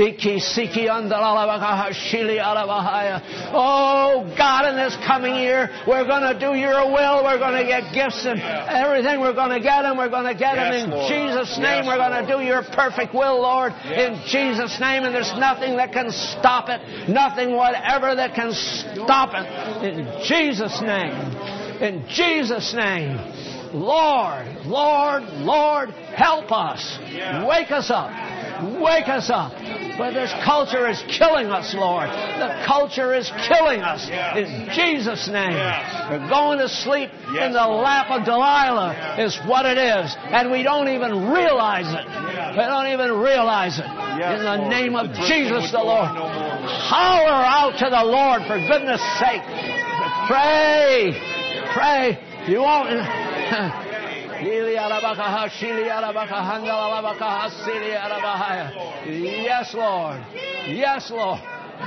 Oh, God, in this coming year, we're going to do your will. We're going to get gifts and everything. We're going to get them. We're going to get them in Jesus' name. We're going to do your perfect will, Lord, in Jesus' name. And there's nothing that can stop it. Nothing whatever that can stop it. In Jesus' name. In Jesus' name. Lord, Lord, Lord, help us. Wake us up. Wake us up. But this culture is killing us, Lord. The culture is killing us. In Jesus' name. We're going to sleep in the lap of Delilah is what it is. And we don't even realize it. They don't even realize it. Yes, In the Lord. name of The drifting Jesus would the go Lord. on no more. Holler out to the Lord for goodness sake. Pray. Pray. You won't. Yes, Lord. Yes, Lord.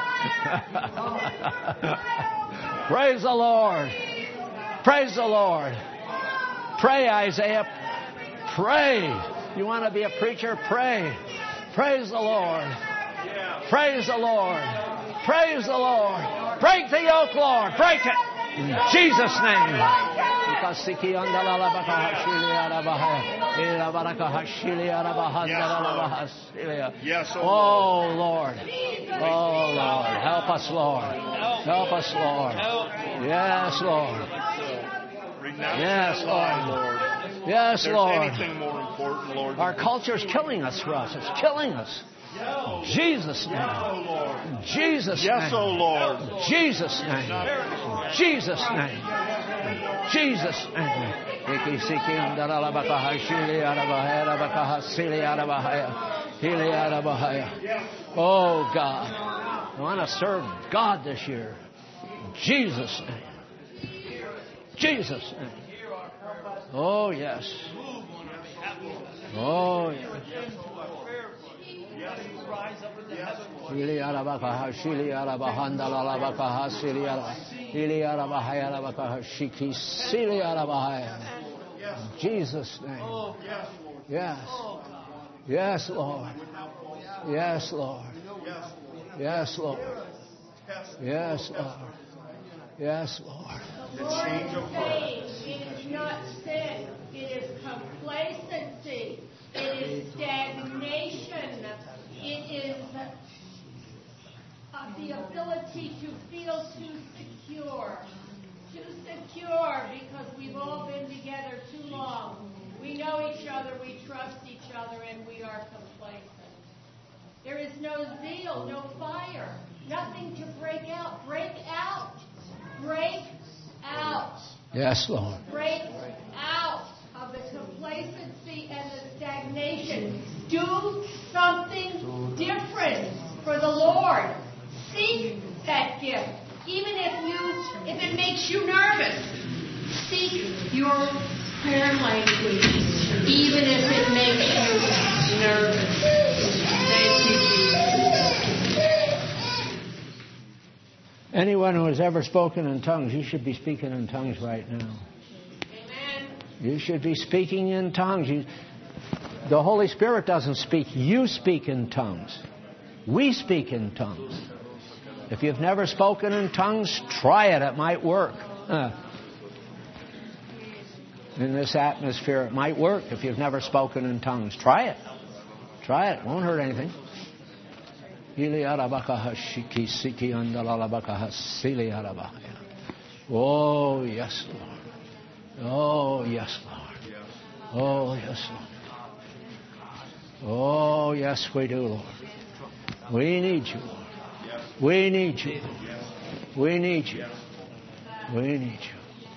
Praise the Lord. Praise the Lord. Pray, Isaiah. Pray. You want to be a preacher? Pray. Praise the Lord. Praise the Lord. Praise the Lord. Break the yoke, Lord. Break it. In Jesus' name. Yes, oh Oh, Lord. Oh, Lord. Help us, Lord. Help us, Lord. Yes, Lord. Renounce Yes, that lie, Lord. Lord. Yes, If there's Lord. anything more important, Lord. Our culture's killing us, Russ. It's killing us. In Jesus' name. Oh, Lord. In Jesus' Yes, name. oh, Lord. In Jesus' name. In Jesus' name. In Jesus' name. Oh, God. I want to serve God this year. In Jesus' name. Jesus' name. Oh, yes. Oh, yes. In Jesus' name. Yes. Yes, Lord. Yes, Lord. Yes, Lord. Yes, Lord. Yes, Lord. The Lord is saying it is not sin, it is complacency, it is stagnation, it is uh, the ability to feel too secure. Too secure because we've all been together too long. We know each other, we trust each other, and we are complacent. There is no zeal, no fire, nothing to break out. Break out. Break out. Yes, Lord. Break out of the complacency and the stagnation. Do something different for the Lord. Seek that gift. Even if you, if it makes you nervous, seek your prayer language. Even if it makes you nervous. Thank you, Jesus. Anyone who has ever spoken in tongues, you should be speaking in tongues right now. Amen. You should be speaking in tongues. You, the Holy Spirit doesn't speak. You speak in tongues. We speak in tongues. If you've never spoken in tongues, try it. It might work. Uh, in this atmosphere, it might work if you've never spoken in tongues. Try it. Try it. It won't hurt anything. Oh, yes, Lord. Oh, yes, Lord. Oh, yes, Lord. Oh, yes, we do, Lord. We need you, Lord. We need you. We need you. We need you.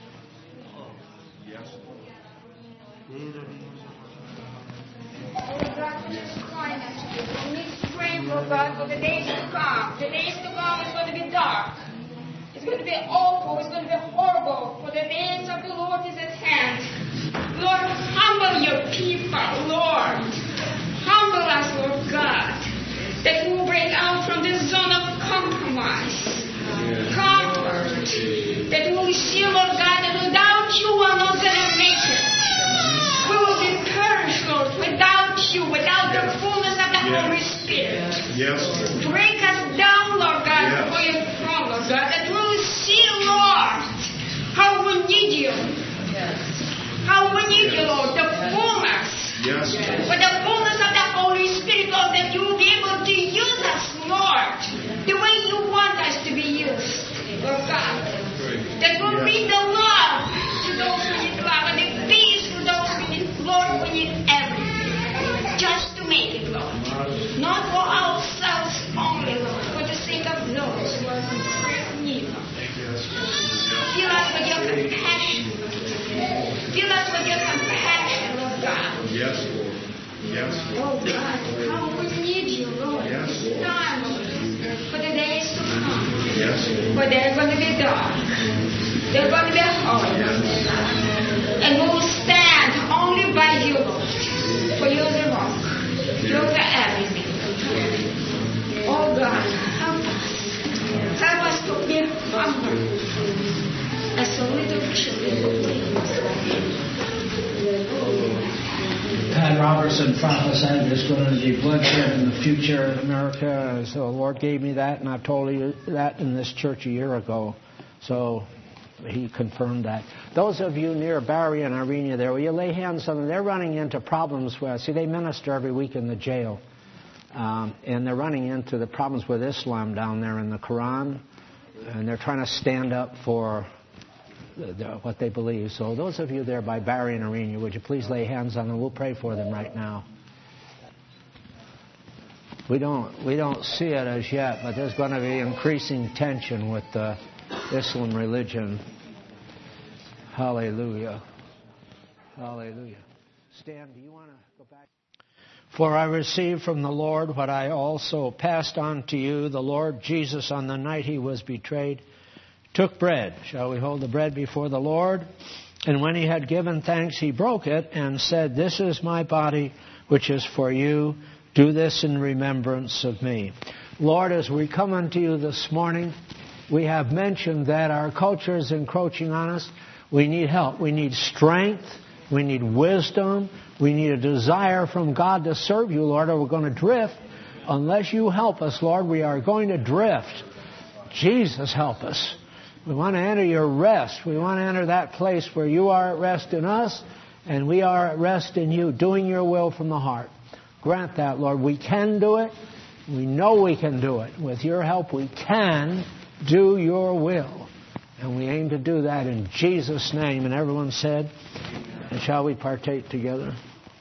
Lord God, for this climate, we need strength, Lord God, for the days to come. The days to come is going to be dark. It's going to be awful. It's going to be horrible. For the days of the Lord is at hand. Lord, humble your people, Lord. Humble us, Lord God, that we will break out from this zone of compromise, comfort, that we will see, Lord God, that without you we are not going to make it. We will be perished, Lord, without you, without the fullness of the Holy Spirit. Yes. Break us down, Lord God, Yes. for your throne, Lord God, that we will see, Lord, how we need you. How we need you, Lord, the fullness. Yes. With the fullness of the Holy Spirit, Lord, that you will be able to use us, Lord, the way you want us to be used, Lord God. That will bring the love to those who need love and the peace to those who need, Lord, we need everything. Just to make it, Lord. Not for ourselves only, Lord, for the sake of those who are in prayer need, Lord. Fill us with your compassion. Fill us with your compassion, Lord God. Yes, Lord. Yes. Oh God, how we need you, Lord. Yes. Time, Lord, for the days to come. Yes. For they're going to be dark. They're going to be hard. And we will stand only by you, Lord. For you're the rock. You're the everything. Oh God, help us. Help us to be humble as a little children. Pat Robertson prophesied there's going to be bloodshed in the future in America. So the Lord gave me that, and I've told you that in this church a year ago. So he confirmed that. Those of you near Barry and Irene there, will you lay hands on them? They're running into problems with, see, they minister every week in the jail. Um, and they're running into the problems with Islam down there in the Quran. And they're trying to stand up for the, the, what they believe. So those of you there by Barry and Irene, would you please lay hands on them? We'll pray for them right now. We don't, we don't see it as yet, but there's going to be increasing tension with the Islam religion. Hallelujah. Hallelujah. Stan, do you want to go back? For I received from the Lord what I also passed on to you. The Lord Jesus, on the night he was betrayed, took bread. Shall we hold the bread before the Lord? And when he had given thanks, he broke it and said, "This is my body, which is for you. Do this in remembrance of me." Lord, as we come unto you this morning, we have mentioned that our culture is encroaching on us. We need help. We need strength. We need wisdom. We need a desire from God to serve you, Lord, or we're going to drift. Unless you help us, Lord, we are going to drift. Jesus, help us. We want to enter your rest. We want to enter that place where you are at rest in us and we are at rest in you, doing your will from the heart. Grant that, Lord. We can do it. We know we can do it. With your help, we can do your will. And we aim to do that in Jesus' name. And everyone said, and shall we partake together?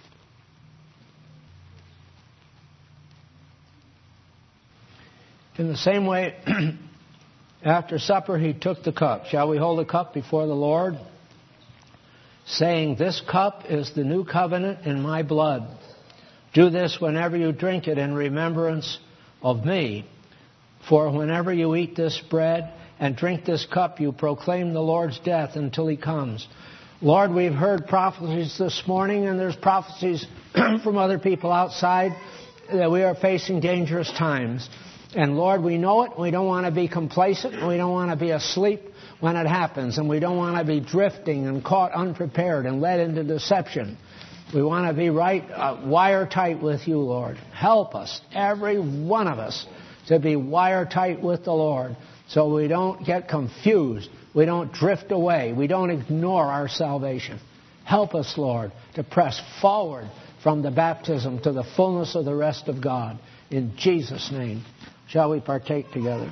In the same way, after supper, he took the cup. Shall we hold the cup before the Lord? Saying, "This cup is the new covenant in my blood. Do this whenever you drink it in remembrance of me. For whenever you eat this bread and drink this cup, you proclaim the Lord's death until he comes." Lord, we've heard prophecies this morning, and there's prophecies from other people outside that we are facing dangerous times. And Lord, we know it. We don't want to be complacent. We don't want to be asleep when it happens. And we don't want to be drifting and caught unprepared and led into deception. We want to be right, uh, wire tight with you, Lord. Help us, every one of us, to be wire tight with the Lord so we don't get confused. We don't drift away. We don't ignore our salvation. Help us, Lord, to press forward from the baptism to the fullness of the rest of God. In Jesus' name, shall we partake together?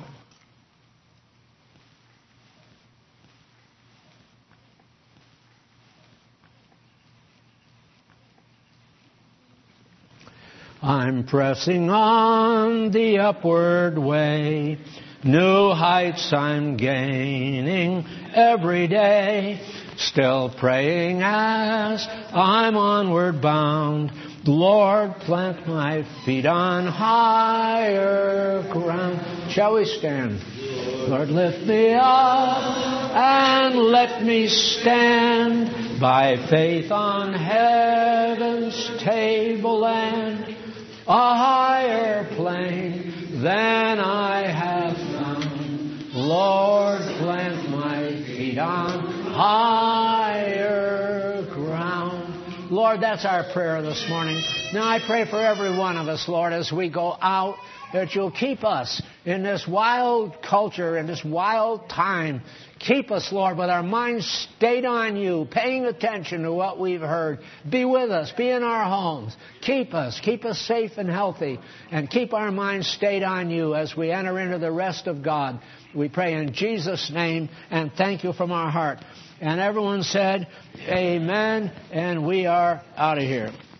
I'm pressing on the upward way. New heights I'm gaining every day. Still praying as I'm onward bound. Lord, plant my feet on higher ground. Shall we stand? Lord, lift me up and let me stand by faith on heaven's tableland, a higher plane than I have found. Lord, plant my feet on higher ground. Lord, that's our prayer this morning. Now I pray for every one of us, Lord, as we go out, that you'll keep us in this wild culture, in this wild time. Keep us, Lord, with our minds stayed on you, paying attention to what we've heard. Be with us. Be in our homes. Keep us. Keep us safe and healthy. And keep our minds stayed on you as we enter into the rest of God. We pray in Jesus' name and thank you from our heart. And everyone said, amen, and we are out of here.